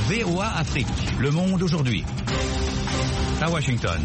VOA Afrique, Le Monde aujourd'hui. À Washington.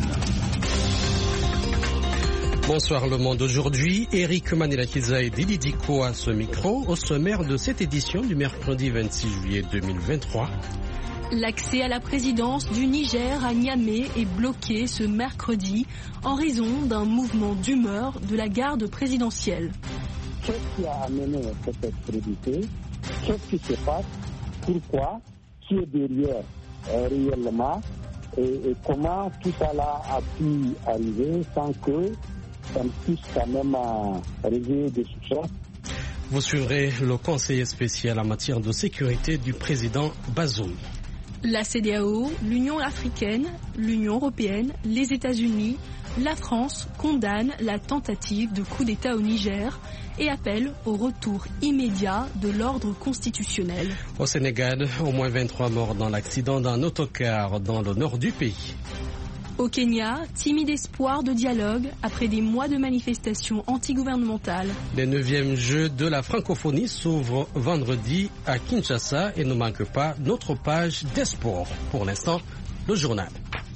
Bonsoir Le Monde aujourd'hui, Eric Manelakiza et Didi Diko à ce micro, au sommaire de cette édition du mercredi 26 juillet 2023. L'accès à la présidence du Niger à Niamey est bloqué ce mercredi en raison d'un mouvement d'humeur de la garde présidentielle. Qu'est-ce qui a amené cette expédition? Qu'est-ce qui se passe? Pourquoi? Qui est derrière réellement? Et comment tout ça là a pu arriver sans que ça ne puisse quand même réveiller des soupçons? Vous suivrez le conseiller spécial en matière de sécurité du président Bazoum. La CEDEAO, l'Union africaine, l'Union européenne, les États-Unis, la France condamnent la tentative de coup d'État au Niger et appellent au retour immédiat de l'ordre constitutionnel. Au Sénégal, au moins 23 morts dans l'accident d'un autocar dans le nord du pays. Au Kenya, timide espoir de dialogue après des mois de manifestations antigouvernementales. Les 9e Jeux de la francophonie s'ouvrent vendredi à Kinshasa et ne manque pas notre page des sports. Pour l'instant, le journal.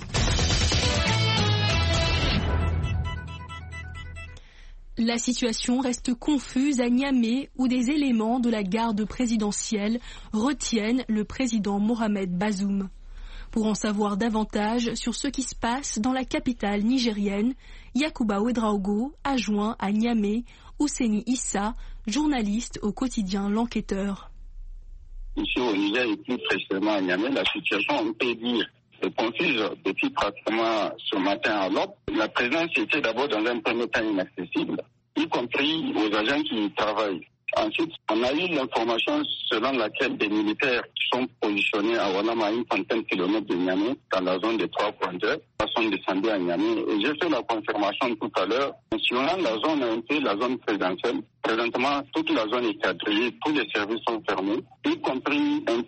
La situation reste confuse à Niamey où des éléments de la garde présidentielle retiennent le président Mohamed Bazoum. Pour en savoir davantage sur ce qui se passe dans la capitale nigérienne, Yacouba Ouedraogo a joint à Niamey Ouseni Issa, journaliste au quotidien L'Enquêteur. Ici au Niger et plus précisément à Niamey, la situation, on peut dire, est confuse depuis pratiquement ce matin à l'aube. La présence était d'abord dans un premier temps inaccessible, y compris aux agents qui y travaillent. Ensuite, on a eu l'information selon laquelle des militaires qui sont positionnés à Oualam à une centaine de kilomètres de Niamey, dans la zone des 3 pointeurs, sont descendus à Niamey. Et j'ai fait la confirmation tout à l'heure. Selon la zone ONT, la zone présidentielle, présentement, toute la zone est quadrillée, tous les services sont fermés, y compris un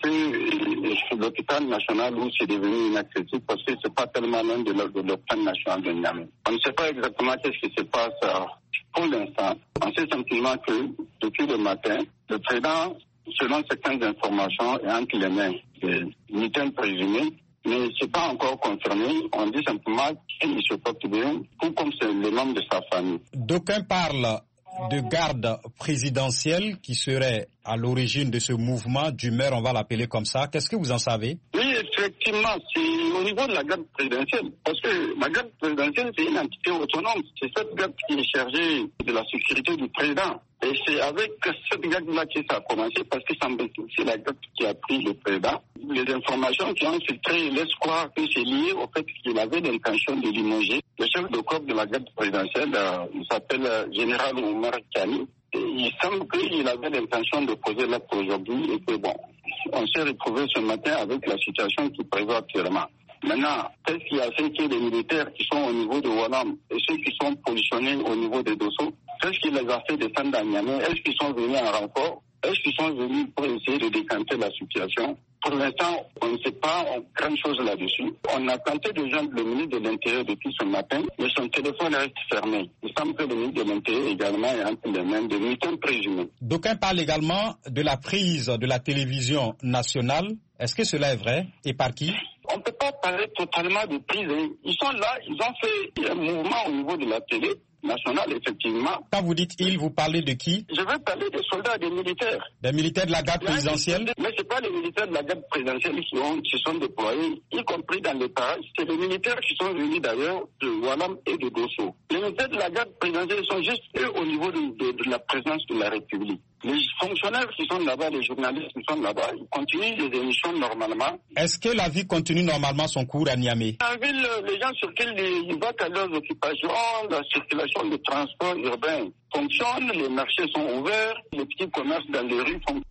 peu l'hôpital national où c'est devenu inaccessible parce que c'est pas tellement loin de l'hôpital national de Niamey. On ne sait pas exactement qu'est-ce qui se passe pour l'instant. On sait simplement que depuis le matin, le président, selon certaines informations, est entre les mains des militaires présumés, mais ce n'est pas encore confirmé. On dit simplement qu'il se porte bien, tout comme c'est le membre de sa famille. D'aucuns parlent de garde présidentielle qui serait à l'origine de ce mouvement d'humeur, on va l'appeler comme ça. Qu'est-ce que vous en savez? Oui, effectivement, c'est au niveau de la garde présidentielle. Parce que la garde présidentielle, c'est une entité autonome. C'est cette garde qui est chargée de la sécurité du président. Et c'est avec cette garde-là que ça a commencé, parce que c'est la garde qui a pris le président. Les informations qui ont filtré laissent croire que c'est lié au fait qu'il avait l'intention de limoger le chef de corps de la garde présidentielle. Il s'appelle Général Oumar Kani. Et il semble qu'il avait l'intention de poser l'acte aujourd'hui et que bon, on s'est retrouvé ce matin avec la situation qui prévaut actuellement. Maintenant, qu'est-ce qui a fait que les militaires qui sont au niveau de Oualam et ceux qui sont positionnés au niveau de Dosso, qu'est-ce qui les a fait descendre à Niamey? Est-ce qu'ils sont venus en renfort? Est-ce qu'ils sont venus pour essayer de décanter la situation? Pour l'instant, on ne sait pas grand-chose là-dessus. On a tenté de joindre le ministre de l'Intérieur depuis ce matin, mais son téléphone reste fermé. Il semble que le ministre de l'Intérieur également est entre les mains des militaires présumés. D'aucuns parlent également de la prise de la télévision nationale. Est-ce que cela est vrai? Et par qui? On ne peut pas parler totalement de prise. Ils sont là, ils ont fait un mouvement au niveau de la télé nationale, effectivement. Quand vous dites ils, vous parlez de qui? Je veux parler des soldats, des militaires. Des militaires de la garde présidentielle? Mais ce n'est pas les militaires de la garde présidentielle qui sont déployés, y compris dans les parages. C'est les militaires qui sont venus d'ailleurs de Oualam et de Dosso. Les militaires de la garde présidentielle sont juste eux au niveau de la présence de la République. Les fonctionnaires qui sont là-bas, les journalistes qui sont là-bas, ils continuent les émissions normalement. Est-ce que la vie continue normalement son cours à Niamey? En ville, les gens circulent, ils vont à leurs occupations, la circulation de transport urbain fonctionne, les marchés sont ouverts, les petits commerces dans les rues fonctionnent.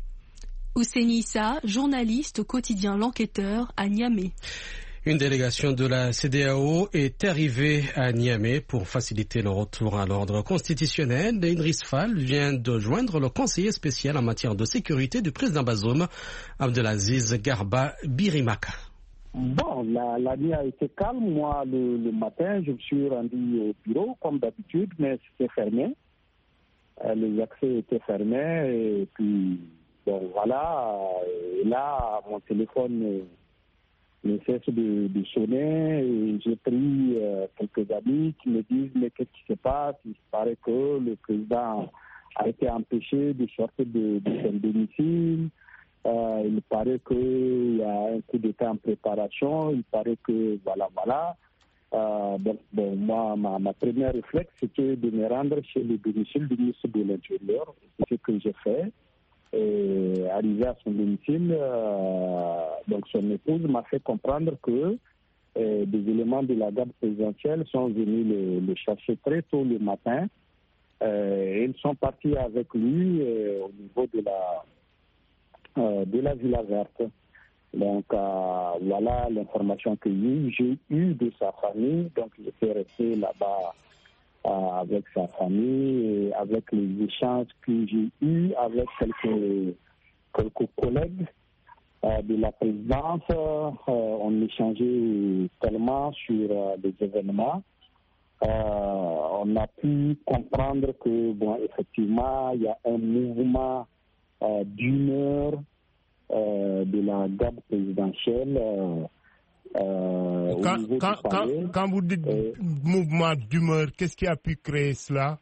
Ouseni Issa, journaliste au quotidien L'Enquêteur à Niamey. Une délégation de la CEDEAO est arrivée à Niamey pour faciliter le retour à l'ordre constitutionnel. Idriss Fall vient de joindre le conseiller spécial en matière de sécurité du président Bazoum, Abdelaziz Garba Birimaka. Bon, la nuit a été calme. Moi, le matin, je me suis rendu au bureau, comme d'habitude, mais c'était fermé. Les accès étaient fermés et puis, bon, voilà, et là, mon téléphone ne cesse de sonner. Et j'ai pris quelques amis qui me disent mais qu'est-ce qui se passe? Il paraît que le président a été empêché de sortir de son domicile. Il paraît qu'il y a un coup d'État en préparation. Il paraît que voilà. Donc, moi, ma première réflexe, c'était de me rendre chez le domicile du ministre de l'Intérieur. C'est ce que j'ai fait. Et arrivé à son domicile, donc son épouse m'a fait comprendre que des éléments de la garde présidentielle sont venus le chercher très tôt le matin. Ils sont partis avec lui au niveau de la Villa Verte. Donc voilà l'information que j'ai eue de sa famille. Donc j'étais resté là-bas avec sa famille et avec les échanges que j'ai eus avec quelques collègues de la présidence. On échangeait tellement sur les événements. On a pu comprendre que, effectivement, il y a un mouvement d'humeur de la garde présidentielle. Quand vous dites mouvement d'humeur, qu'est-ce qui a pu créer cela?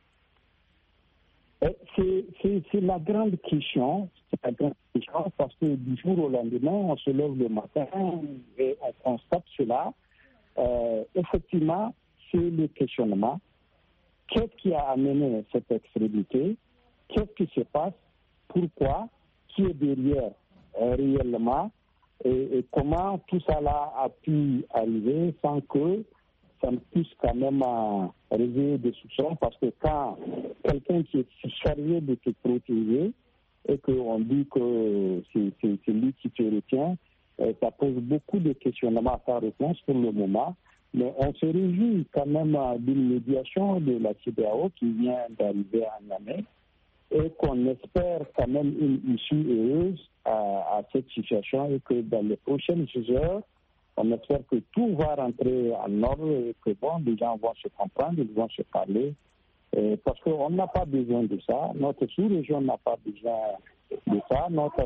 C'est la grande question. C'est la grande question parce que du jour au lendemain, on se lève le matin et on constate cela. Effectivement, c'est le questionnement. Qu'est-ce qui a amené cette extrémité? Qu'est-ce qui se passe? Pourquoi? Qui est derrière réellement? Et comment tout ça là a pu arriver sans que ça ne puisse quand même réveiller des soupçons? Parce que quand quelqu'un qui est chargé de te protéger et qu'on dit que c'est lui qui te retient, ça pose beaucoup de questionnements à sa réponse pour le moment. Mais on se réjouit quand même d'une médiation de la CEDEAO qui vient d'arriver à Niamey et qu'on espère quand même une issue heureuse à cette situation et que dans les prochaines heures, on espère que tout va rentrer en ordre et que les gens vont se comprendre, ils vont se parler. Parce qu'on n'a pas besoin de ça, notre sous-région n'a pas besoin de ça, notre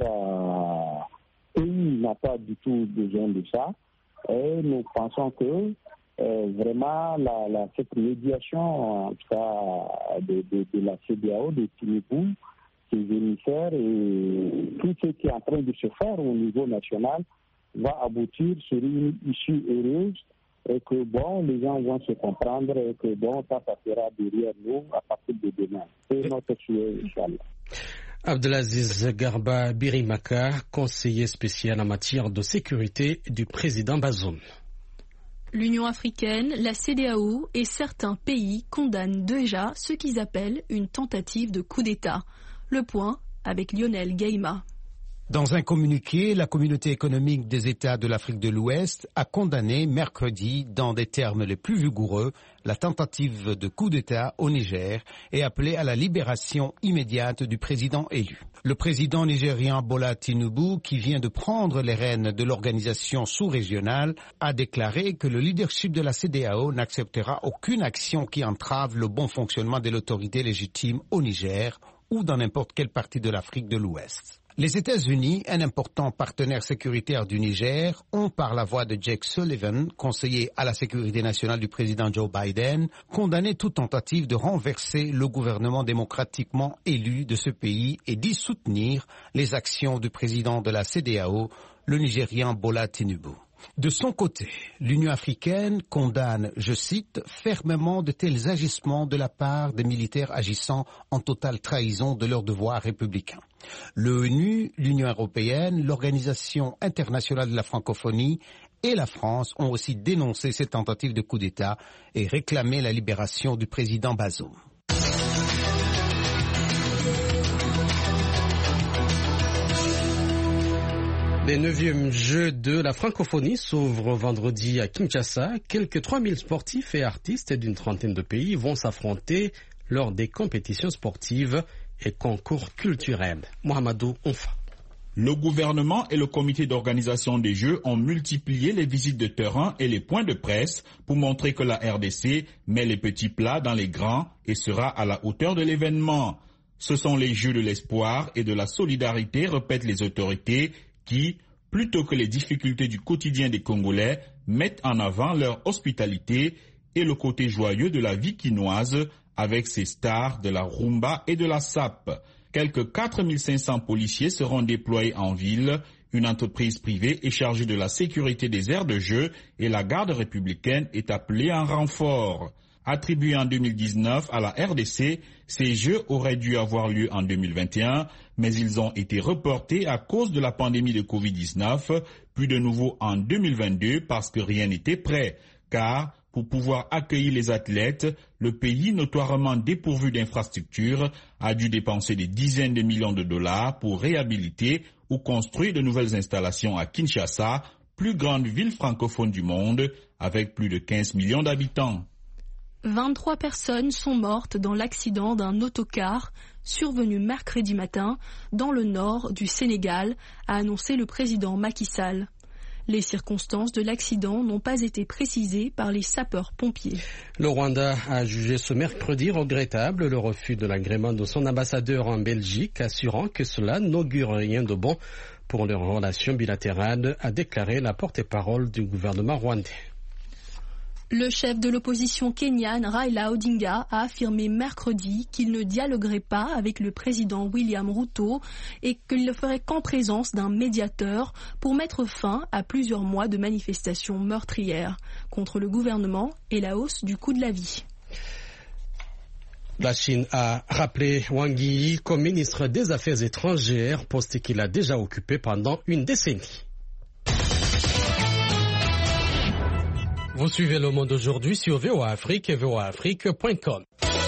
pays n'a pas du tout besoin de ça. Et nous pensons que vraiment cette médiation, en tout cas de la CEDEAO, de Tinibou, ses émissaires et tout ce qui est en train de se faire au niveau national va aboutir sur une issue heureuse et que les gens vont se comprendre et que ça sera derrière nous à partir de demain. C'est notre souhait, Inch'Allah. Abdelaziz Garba Birimaka, conseiller spécial en matière de sécurité du président Bazoum. L'Union africaine, la CEDEAO et certains pays condamnent déjà ce qu'ils appellent une tentative de coup d'État. Le point avec Lionel Gaïma. Dans un communiqué, la communauté économique des États de l'Afrique de l'Ouest a condamné mercredi, dans des termes les plus vigoureux, la tentative de coup d'État au Niger et appelé à la libération immédiate du président élu. Le président nigérien Bola Tinubu, qui vient de prendre les rênes de l'organisation sous-régionale, a déclaré que le leadership de la CEDEAO n'acceptera aucune action qui entrave le bon fonctionnement de l'autorité légitime au Niger ou dans n'importe quelle partie de l'Afrique de l'Ouest. Les États-Unis, un important partenaire sécuritaire du Niger, ont par la voix de Jake Sullivan, conseiller à la sécurité nationale du président Joe Biden, condamné toute tentative de renverser le gouvernement démocratiquement élu de ce pays et d'y soutenir les actions du président de la CEDEAO, le Nigérian Bola Tinubu. De son côté, l'Union africaine condamne, je cite, fermement de tels agissements de la part des militaires agissant en totale trahison de leurs devoirs républicains. L'ONU, l'Union européenne, l'Organisation internationale de la francophonie et la France ont aussi dénoncé ces tentatives de coup d'État et réclamé la libération du président Bazoum. Les 9e Jeux de la francophonie s'ouvrent vendredi à Kinshasa. Quelques 3000 sportifs et artistes d'une trentaine de pays vont s'affronter lors des compétitions sportives et concours culturels. Mohamedou Onfa. Le gouvernement et le comité d'organisation des Jeux ont multiplié les visites de terrain et les points de presse pour montrer que la RDC met les petits plats dans les grands et sera à la hauteur de l'événement. Ce sont les Jeux de l'espoir et de la solidarité, répètent les autorités, qui, plutôt que les difficultés du quotidien des Congolais, mettent en avant leur hospitalité et le côté joyeux de la vie quinoise avec ses stars de la rumba et de la sape. Quelques 4500 policiers seront déployés en ville. Une entreprise privée est chargée de la sécurité des aires de jeu et la garde républicaine est appelée en renfort. Attribués en 2019 à la RDC, ces Jeux auraient dû avoir lieu en 2021, mais ils ont été reportés à cause de la pandémie de Covid-19, puis de nouveau en 2022 parce que rien n'était prêt. Car, pour pouvoir accueillir les athlètes, le pays notoirement dépourvu d'infrastructures a dû dépenser des dizaines de millions de dollars pour réhabiliter ou construire de nouvelles installations à Kinshasa, plus grande ville francophone du monde, avec plus de 15 millions d'habitants. 23 personnes sont mortes dans l'accident d'un autocar survenu mercredi matin dans le nord du Sénégal, a annoncé le président Macky Sall. Les circonstances de l'accident n'ont pas été précisées par les sapeurs-pompiers. Le Rwanda a jugé ce mercredi regrettable le refus de l'agrément de son ambassadeur en Belgique, assurant que cela n'augure rien de bon pour leurs relations bilatérales, a déclaré la porte-parole du gouvernement rwandais. Le chef de l'opposition kenyane Raila Odinga a affirmé mercredi qu'il ne dialoguerait pas avec le président William Ruto et qu'il ne ferait qu'en présence d'un médiateur pour mettre fin à plusieurs mois de manifestations meurtrières contre le gouvernement et la hausse du coût de la vie. La Chine a rappelé Wang Yi comme ministre des Affaires étrangères, poste qu'il a déjà occupé pendant une décennie. Vous suivez Le Monde aujourd'hui sur VOA Afrique et voaafrique.com.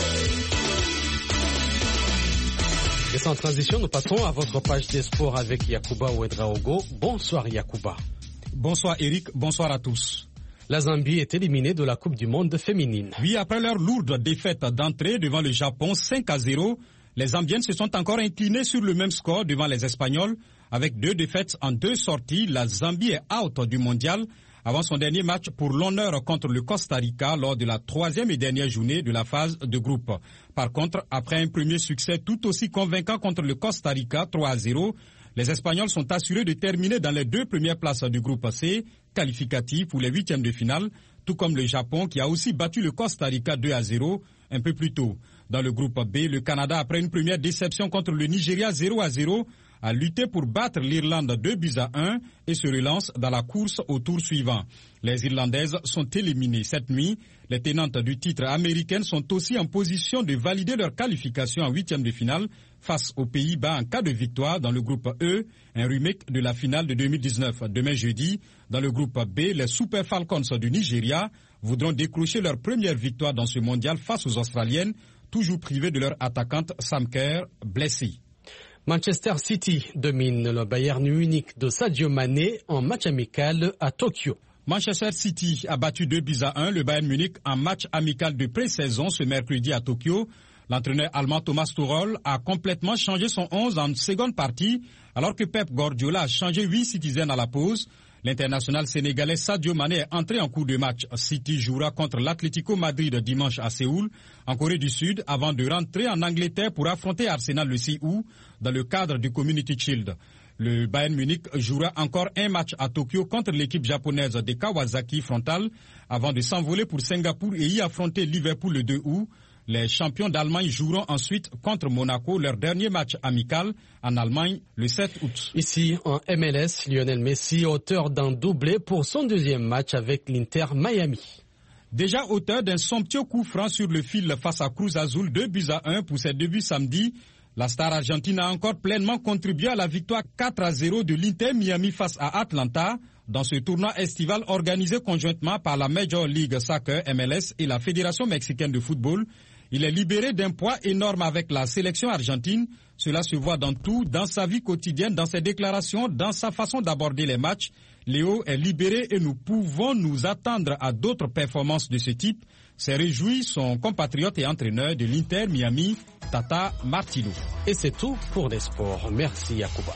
Et sans transition, nous passons à votre page des sports avec Yacouba Ouedraogo. Bonsoir Yacouba. Bonsoir Eric, bonsoir à tous. La Zambie est éliminée de la Coupe du Monde féminine. Oui, après leur lourde défaite d'entrée devant le Japon 5-0, les Zambiennes se sont encore inclinées sur le même score devant les Espagnols. Avec 2 défaites en 2 sorties, la Zambie est out du mondial avant son dernier match pour l'honneur contre le Costa Rica lors de la 3e et dernière journée de la phase de groupe. Par contre, après un premier succès tout aussi convaincant contre le Costa Rica 3-0, les Espagnols sont assurés de terminer dans les 2 premières places du groupe C, qualificatif pour les 8e de finale, tout comme le Japon qui a aussi battu le Costa Rica 2-0 un peu plus tôt. Dans le groupe B, le Canada, après une première déception contre le Nigeria 0-0, a lutté pour battre l'Irlande 2-1 et se relance dans la course au tour suivant. Les Irlandaises sont éliminées cette nuit. Les tenantes du titre américaines sont aussi en position de valider leur qualification en 8e de finale face aux Pays-Bas en cas de victoire dans le groupe E, un remake de la finale de 2019. Demain jeudi, dans le groupe B, les Super Falcons du Nigeria voudront décrocher leur première victoire dans ce mondial face aux Australiennes, toujours privées de leur attaquante Sam Kerr, blessée. Manchester City domine le Bayern Munich de Sadio Mané en match amical à Tokyo. Manchester City a battu 2-1 le Bayern Munich en match amical de pré-saison ce mercredi à Tokyo. L'entraîneur allemand Thomas Tuchel a complètement changé son 11 en seconde partie, alors que Pep Guardiola a changé 8 Citizens à la pause. L'international sénégalais Sadio Mané est entré en cours de match. City jouera contre l'Atlético Madrid dimanche à Séoul, en Corée du Sud, avant de rentrer en Angleterre pour affronter Arsenal le 6 août dans le cadre du Community Shield. Le Bayern Munich jouera encore un match à Tokyo contre l'équipe japonaise de Kawasaki Frontale avant de s'envoler pour Singapour et y affronter Liverpool le 2 août. Les champions d'Allemagne joueront ensuite contre Monaco leur dernier match amical en Allemagne le 7 août. Ici en MLS, Lionel Messi, auteur d'un doublé pour son deuxième match avec l'Inter Miami. Déjà auteur d'un somptueux coup franc sur le fil face à Cruz Azul 2-1 pour ses débuts samedi, la star argentine a encore pleinement contribué à la victoire 4-0 de l'Inter Miami face à Atlanta dans ce tournoi estival organisé conjointement par la Major League Soccer MLS et la Fédération mexicaine de football. Il est libéré d'un poids énorme avec la sélection argentine. Cela se voit dans tout, dans sa vie quotidienne, dans ses déclarations, dans sa façon d'aborder les matchs. Léo est libéré et nous pouvons nous attendre à d'autres performances de ce type. s'est réjoui son compatriote et entraîneur de l'Inter Miami, Tata Martino. Et c'est tout pour les sports. Merci Yacouba.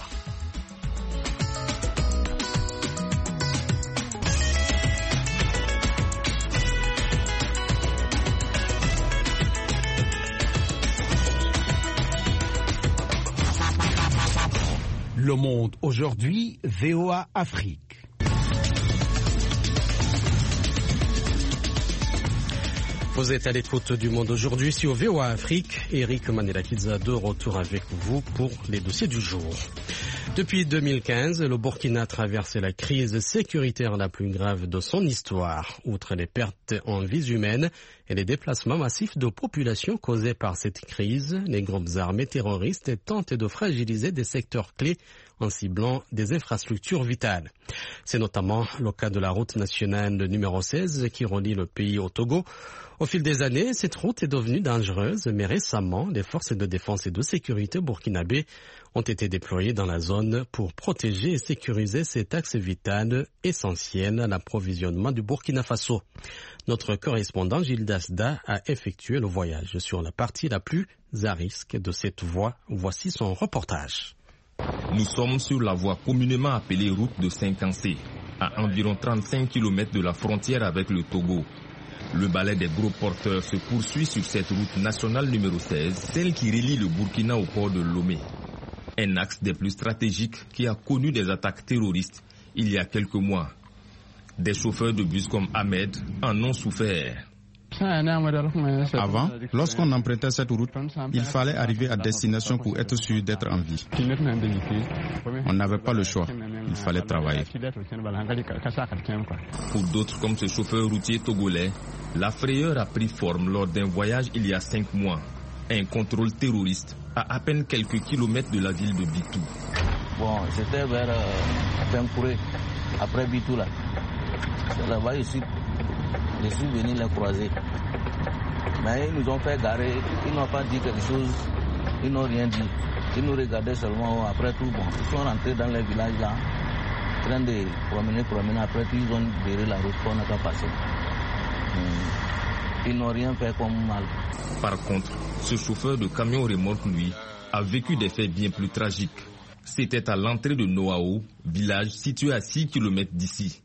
Le Monde aujourd'hui, VOA Afrique. Vous êtes à l'écoute du Monde aujourd'hui sur VOA Afrique. Eric Manelakidza de retour avec vous pour les dossiers du jour. Depuis 2015, le Burkina a traversé la crise sécuritaire la plus grave de son histoire. Outre les pertes en vies humaines et les déplacements massifs de population causés par cette crise, les groupes armés terroristes tentent de fragiliser des secteurs clés en ciblant des infrastructures vitales. C'est notamment le cas de la route nationale numéro 16 qui relie le pays au Togo. Au fil des années, cette route est devenue dangereuse, mais récemment, les forces de défense et de sécurité burkinabées ont été déployées dans la zone pour protéger et sécuriser cet axe vital essentiel à l'approvisionnement du Burkina Faso. Notre correspondant Gilles Dasda a effectué le voyage sur la partie la plus à risque de cette voie. Voici son reportage. Nous sommes sur la voie communément appelée route de Saint-Cancé, à environ 35 km de la frontière avec le Togo. Le balai des gros porteurs se poursuit sur cette route nationale numéro 16, celle qui relie le Burkina au port de Lomé. Un axe des plus stratégiques qui a connu des attaques terroristes il y a quelques mois. Des chauffeurs de bus comme Ahmed en ont souffert. Avant, lorsqu'on empruntait cette route, il fallait arriver à destination pour être sûr d'être en vie. On n'avait pas le choix, il fallait travailler. Pour d'autres comme ce chauffeur routier togolais, la frayeur a pris forme lors d'un voyage il y a 5 mois. Un contrôle terroriste à peine quelques kilomètres de la ville de Bitou. Bon, c'était vers Pempouré, après Bitou là. Là-bas, je suis venu les croiser. Mais ils nous ont fait garer, ils n'ont pas dit quelque chose, ils n'ont rien dit. Ils nous regardaient seulement, après tout, bon, ils sont rentrés dans les villages là, en train de promener, après tout, ils ont viré la route qu'on n'a pas passé. Ils n'ont rien fait comme mal. Par contre, ce chauffeur de camion remorque, lui, a vécu des faits bien plus tragiques. C'était à l'entrée de Noao, village situé à 6 km d'ici.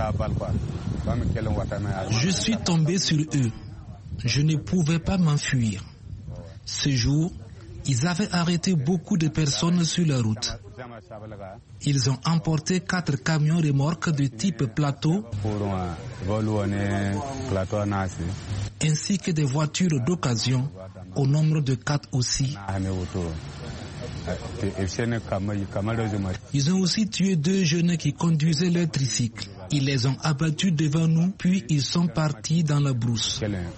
Je suis tombé sur eux. Je ne pouvais pas m'enfuir. Ce jour, ils avaient arrêté beaucoup de personnes sur la route. Ils ont emporté 4 camions remorques de type plateau, ainsi que des voitures d'occasion, au nombre de 4 aussi. Ils ont aussi tué 2 jeunes qui conduisaient leur tricycle. Ils les ont abattus devant nous, puis ils sont partis dans la brousse.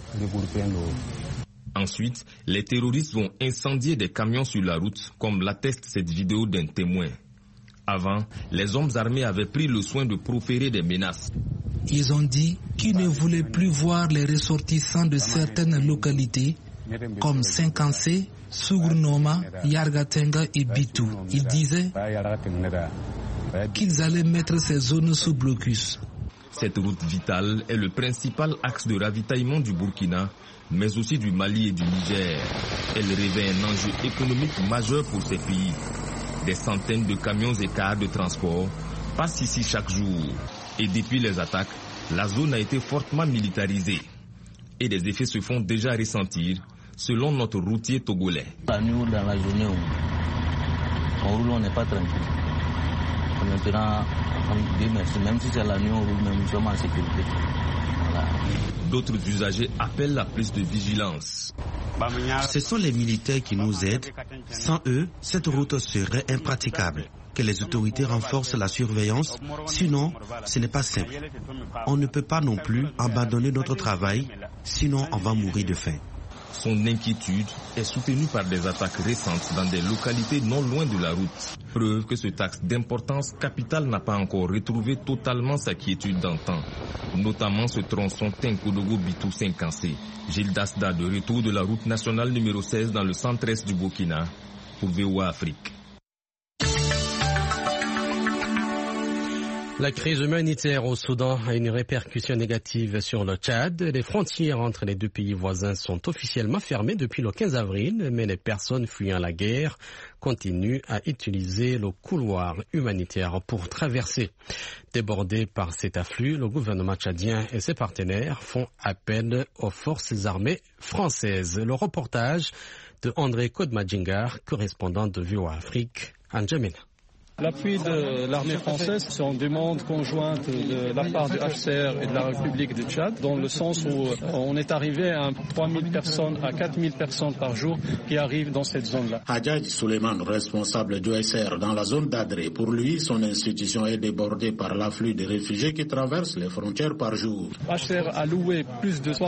Ensuite, les terroristes vont incendier des camions sur la route, comme l'atteste cette vidéo d'un témoin. Avant, les hommes armés avaient pris le soin de proférer des menaces. Ils ont dit qu'ils ne voulaient plus voir les ressortissants de certaines localités, comme Saint-Cancé, Sougournoma, Yargatenga et Bitou. Ils disaient qu'ils allaient mettre ces zones sous blocus. Cette route vitale est le principal axe de ravitaillement du Burkina, mais aussi du Mali et du Niger. Elle revêt un enjeu économique majeur pour ces pays. Des centaines de camions et cars de transport passent ici chaque jour. Et depuis les attaques, la zone a été fortement militarisée. Et des effets se font déjà ressentir, selon notre routier togolais. La nuit ou dans la journée, on roule, on n'est pas tranquille. Maintenant, même si c'est la nuit, on roule, mais nous sommes en sécurité. Voilà. D'autres usagers appellent à plus de vigilance. Ce sont les militaires qui nous aident. Sans eux, cette route serait impraticable. Que les autorités renforcent la surveillance, sinon ce n'est pas simple. On ne peut pas non plus abandonner notre travail, sinon on va mourir de faim. Son inquiétude est soutenue par des attaques récentes dans des localités non loin de la route. Preuve que ce axe d'importance capitale n'a pas encore retrouvé totalement sa quiétude d'antan. Notamment ce tronçon Tenkodogo-Bitou-Saint-Cancé. Gilles Dasda de retour de la route nationale numéro 16 dans le centre-est du Burkina pour VOA Afrique. La crise humanitaire au Soudan a une répercussion négative sur le Tchad. Les frontières entre les 2 pays voisins sont officiellement fermées depuis le 15 avril, mais les personnes fuyant la guerre continuent à utiliser le couloir humanitaire pour traverser. Débordé par cet afflux, le gouvernement tchadien et ses partenaires font appel aux forces armées françaises. Le reportage de André Kodmadjingar, correspondant de VOA Afrique, en N'Djamena. L'appui de l'armée française, c'est une demande conjointe de la part du HCR et de la République du Tchad, dans le sens où on est arrivé à 3000 personnes à 4000 personnes par jour qui arrivent dans cette zone-là. Hadjadj Suleiman, responsable du HCR dans la zone d'Adré, pour lui, son institution est débordée par l'afflux des réfugiés qui traversent les frontières par jour. HCR a loué plus de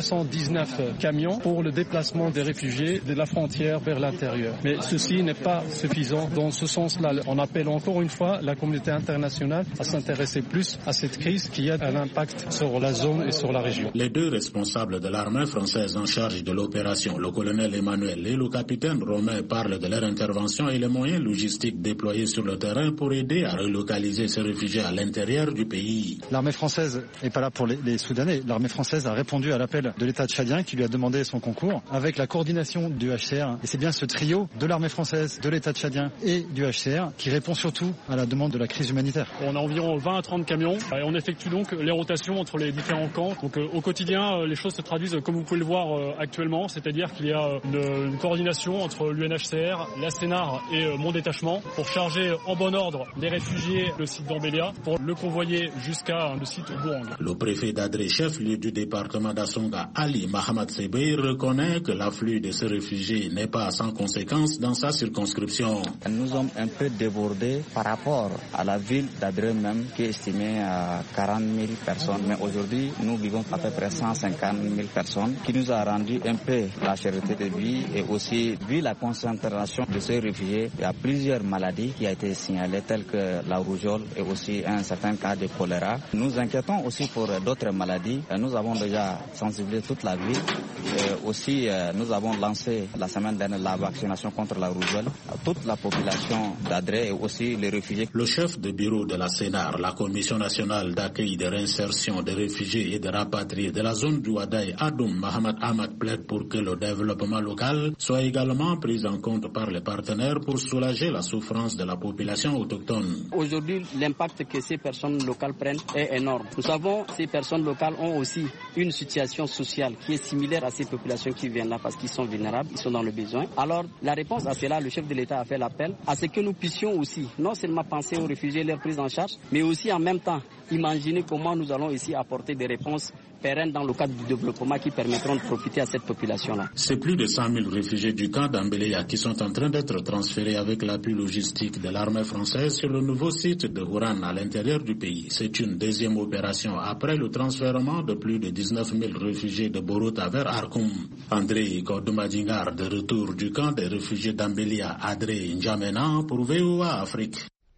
79 camions pour le déplacement des réfugiés de la frontière vers l'intérieur. Mais ceci n'est pas suffisant. Dans ce sens-là, on appelle encore une fois la communauté internationale à s'intéresser plus à cette crise qui a un impact sur la zone et sur la région. Les deux responsables de l'armée française en charge de l'opération, le colonel Emmanuel et le capitaine Romain, parlent de leur intervention et les moyens logistiques déployés sur le terrain pour aider à relocaliser ces réfugiés à l'intérieur du pays. L'armée française n'est pas là pour les Soudanais. L'armée française a répondu à l'appel de l'État tchadien qui lui a demandé son concours avec la coordination du HCR. Et c'est bien ce trio de l'armée française, de l'État tchadien et du HCR qui répond surtout à la demande de la crise humanitaire. On a environ 20 à 30 camions et on effectue donc les rotations entre les différents camps. Donc au quotidien, les choses se traduisent comme vous pouvez le voir actuellement, c'est-à-dire qu'il y a une coordination entre l'UNHCR, la CNAR et mon détachement pour charger en bon ordre des réfugiés le site d'Ambélia pour le convoyer jusqu'à le site Bouang. Le préfet d'Adré, chef-lieu du département d'Assonga, Ali Mahamad Sebey, reconnaît que l'afflux de ces réfugiés n'est pas sans conséquence dans sa circonscription. Nous sommes un peu débordés par rapport à la ville d'Adré même qui est estimée à 40 000 personnes. Mais aujourd'hui, nous vivons à peu près 150 000 personnes qui nous a rendu un peu la cherté de vie et aussi, vu la concentration de ces réfugiés, il y a plusieurs maladies qui ont été signalées telles que la rougeole et aussi un certain cas de choléra. Nous inquiétons aussi pour d'autres maladies. Nous avons déjà sensibilisé toute la ville. Aussi, nous avons lancé la semaine dernière la vaccination contre la rougeole à toute la population d'Adré et aussi les réfugiés. Le chef de bureau de la CNAR, la Commission nationale d'accueil et de réinsertion des réfugiés et des rapatriés de la zone du Wadaï, Adoum Mahamad Ahmad, plaide pour que le développement local soit également pris en compte par les partenaires pour soulager la souffrance de la population autochtone. Aujourd'hui, l'impact que ces personnes locales prennent est énorme. Nous savons que ces personnes locales ont aussi une situation sociale qui est similaire à ces populations qui viennent là parce qu'ils sont vulnérables, ils sont dans le besoin. Alors, la réponse à cela, le chef de l'État a fait l'appel à ce que nous puissions aussi non seulement penser aux réfugiés, leur prise en charge, mais aussi en même temps imaginer comment nous allons ici apporter des réponses pérennes dans le cadre du développement qui permettront de profiter à cette population-là. C'est plus de 100 000 réfugiés du camp d'Ambéléa qui sont en train d'être transférés avec l'appui logistique de l'armée française sur le nouveau site de Houran à l'intérieur du pays. C'est une deuxième opération après le transfèrement de plus de 19 000 réfugiés de Boruta vers Arkoum. André Kordumadingar, de retour du camp des réfugiés d'Ambéléa, Adré N'Djamena pour VOA Afrique.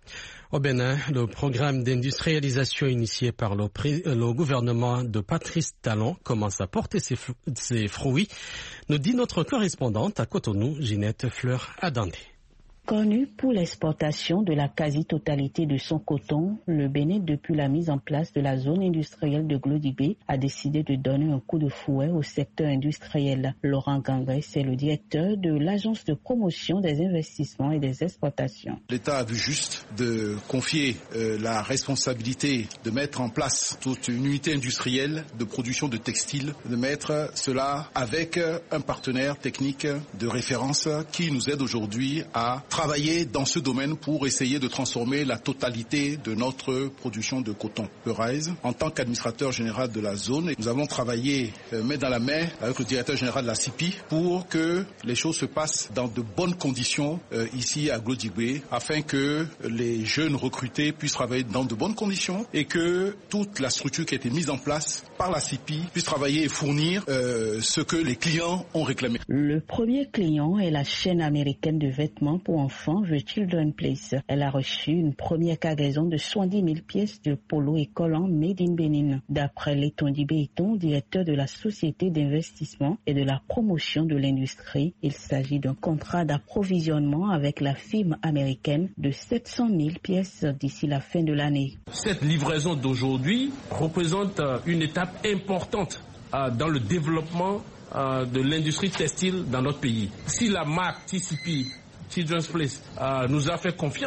Au Bénin, le programme d'industrialisation initié par le gouvernement de Patrice Talon commence à porter ses fruits, nous dit notre correspondante à Cotonou, Ginette Fleur-Adandé. Connu pour l'exportation de la quasi-totalité de son coton, le Bénin, depuis la mise en place de la zone industrielle de Glodibé, a décidé de donner un coup de fouet au secteur industriel. Laurent Gangré, c'est le directeur de l'Agence de promotion des investissements et des exportations. L'État a vu juste de confier la responsabilité de mettre en place toute une unité industrielle de production de textiles, de mettre cela avec un partenaire technique de référence qui nous aide aujourd'hui à travailler dans ce domaine pour essayer de transformer la totalité de notre production de coton. Peuraise, en tant qu'administrateur général de la zone, nous avons travaillé main dans la main avec le directeur général de la CIPI pour que les choses se passent dans de bonnes conditions ici à Glodibé, afin que les jeunes recrutés puissent travailler dans de bonnes conditions et que toute la structure qui a été mise en place par la CIPI puisse travailler et fournir ce que les clients ont réclamé. Le premier client est la chaîne américaine de vêtements pour enfants The Children's Place. Elle a reçu une première cargaison de 70 000 pièces de polo et collants made in Benin. D'après Letondi Beiton, directeur de la Société d'investissement et de la promotion de l'industrie, il s'agit d'un contrat d'approvisionnement avec la firme américaine de 700 000 pièces d'ici la fin de l'année. Cette livraison d'aujourd'hui représente une étape importante dans le développement de l'industrie textile dans notre pays. Si la marque TCP Children's Place nous a fait confiance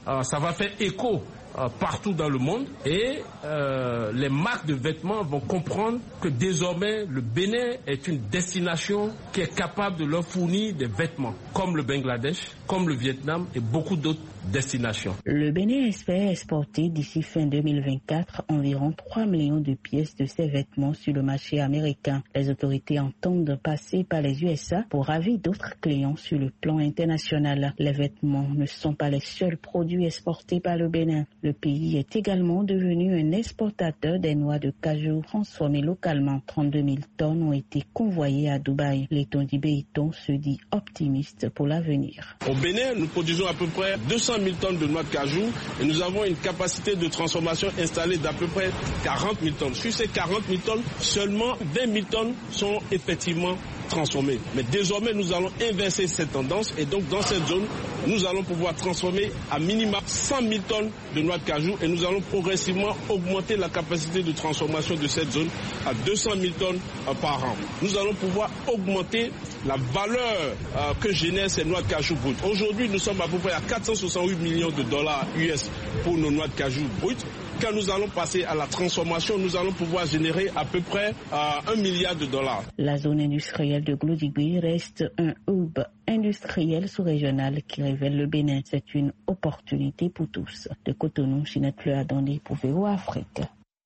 ça va faire écho partout dans le monde et les marques de vêtements vont comprendre que désormais le Bénin est une destination qui est capable de leur fournir des vêtements comme le Bangladesh, comme le Vietnam et beaucoup d'autres destinations. Le Bénin espère exporter d'ici fin 2024 environ 3 millions de pièces de ces vêtements sur le marché américain. Les autorités entendent passer par les USA pour ravir d'autres clients sur le plan international. Les vêtements ne sont pas les seuls produits exportés par le Bénin. Le pays est également devenu un exportateur des noix de cajou transformées localement. 32 000 tonnes ont été convoyées à Dubaï. L'Etondi Béiton se dit optimiste pour l'avenir. Au Bénin, nous produisons à peu près 200 000 tonnes de noix de cajou et nous avons une capacité de transformation installée d'à peu près 40 000 tonnes. Sur ces 40 000 tonnes, seulement 20 000 tonnes sont effectivement transformées. Mais désormais, nous allons inverser cette tendance et donc dans cette zone, nous allons pouvoir transformer à minima 100 000 tonnes de noix de cajou et nous allons progressivement augmenter la capacité de transformation de cette zone à 200 000 tonnes par an. Nous allons pouvoir augmenter la valeur que génèrent ces noix de cajou brutes. Aujourd'hui, nous sommes à peu près à 468 millions de dollars US pour nos noix de cajou brutes. Quand nous allons passer à la transformation, nous allons pouvoir générer à peu près 1 milliard de dollars. La zone industrielle de Glodibé reste un hub industriel sous-régional qui révèle le Bénin. C'est une opportunité pour tous. De Cotonou, Ginette Le Adondé pour VOA Afrique.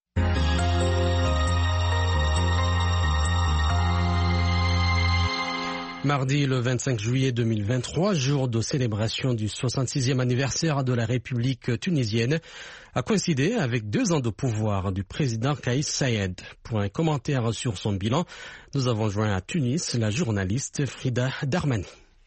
Mardi, le 25 juillet 2023, jour de célébration du 66e anniversaire de la République tunisienne, a coïncidé avec 2 ans de pouvoir du président Kais Saied. Pour un commentaire sur son bilan, nous avons joint à Tunis la journaliste Frida Darmani.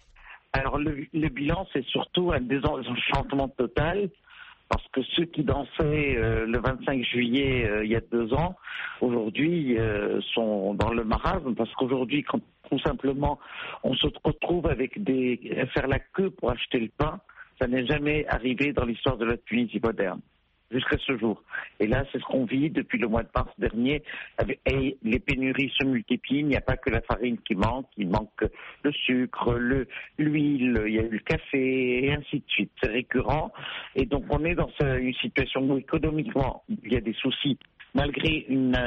Alors le bilan, c'est surtout un désenchantement total. Parce que ceux qui dansaient le 25 juillet il y a 2 ans, aujourd'hui sont dans le marasme. Parce qu'aujourd'hui, quand tout simplement on se retrouve avec faire la queue pour acheter le pain, ça n'est jamais arrivé dans l'histoire de la Tunisie moderne. Jusqu'à ce jour. Et là, c'est ce qu'on vit depuis le mois de mars dernier. Et les pénuries se multiplient. Il n'y a pas que la farine qui manque. Il manque le sucre, l'huile, il y a eu le café, et ainsi de suite. C'est récurrent. Et donc, on est dans une situation où économiquement, il y a des soucis. Malgré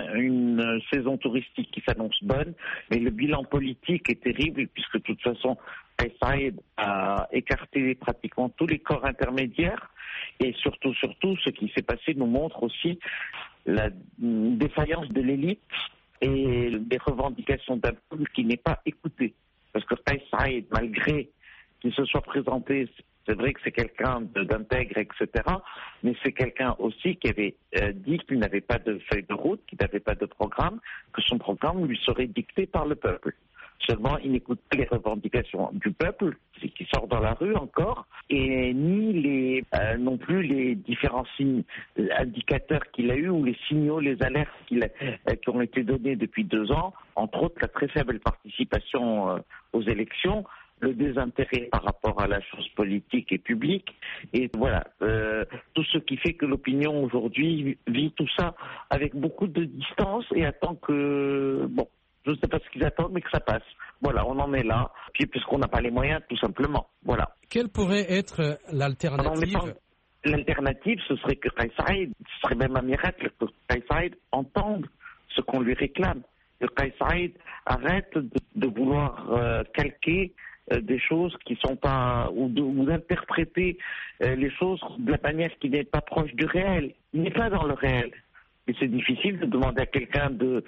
une saison touristique qui s'annonce bonne, mais le bilan politique est terrible puisque de toute façon, Kais Saied a écarté pratiquement tous les corps intermédiaires et surtout, ce qui s'est passé nous montre aussi la défaillance de l'élite et des revendications d'un peuple qui n'est pas écouté. Parce que Kais Saied, malgré qu'il se soit présenté, c'est vrai que c'est quelqu'un d'intègre, etc. Mais c'est quelqu'un aussi qui avait dit qu'il n'avait pas de feuille de route, qu'il n'avait pas de programme, que son programme lui serait dicté par le peuple. Seulement, il n'écoute pas les revendications du peuple, qui sort dans la rue encore, et ni non plus les différents indicateurs qu'il a eus ou les signaux, les alertes qui ont été donnés depuis 2 ans, entre autres la très faible participation aux élections, le désintérêt par rapport à la chose politique et publique, et voilà, tout ce qui fait que l'opinion aujourd'hui vit tout ça avec beaucoup de distance et attend que, je ne sais pas ce qu'ils attendent, mais que ça passe. Voilà, on en est là, puis puisqu'on n'a pas les moyens, tout simplement. Voilà. Quelle pourrait être l'alternative ? L'alternative, ce serait que Kais Saied, ce serait même un miracle que Kais Saied entende ce qu'on lui réclame. Que Kais Saied arrête de vouloir calquer des choses qui sont pas, ou d'interpréter les choses de la manière qui n'est pas proche du réel. Il n'est pas dans le réel. Et c'est difficile de demander à quelqu'un de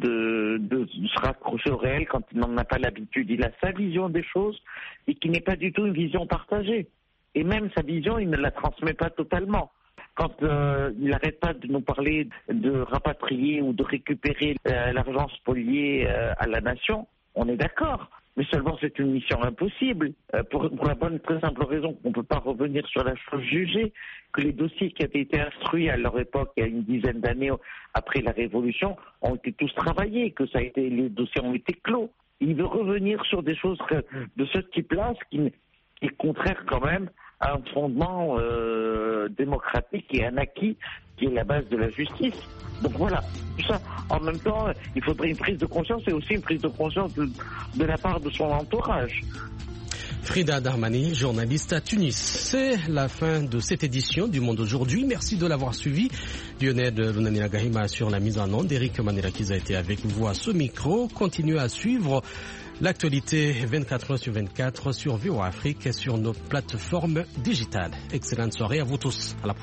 se raccrocher au réel quand il n'en a pas l'habitude. Il a sa vision des choses et qui n'est pas du tout une vision partagée. Et même sa vision, il ne la transmet pas totalement. Quand il n'arrête pas de nous parler de rapatrier ou de récupérer l'argent spolié à la nation, on est d'accord. Mais seulement c'est une mission impossible, pour la bonne très simple raison qu'on ne peut pas revenir sur la chose jugée, que les dossiers qui avaient été instruits à leur époque, il y a une dizaine d'années après la Révolution, ont été tous travaillés, que les dossiers ont été clos. Il veut revenir sur des choses de ce type-là, ce qui est contraire quand même à un fondement démocratique et un acquis qui est la base de la justice. Donc voilà, tout ça. En même temps, il faudrait une prise de conscience et aussi une prise de conscience de la part de son entourage. Frida Darmani, journaliste à Tunis. C'est la fin de cette édition du Monde aujourd'hui. Merci de l'avoir suivi. Lionel Lunanina Gahima sur la mise en onde. Eric Manirakiza a été avec vous à ce micro. Continuez à suivre l'actualité 24h/24 sur VOA Afrique et sur nos plateformes digitales. Excellente soirée à vous tous. À la prochaine.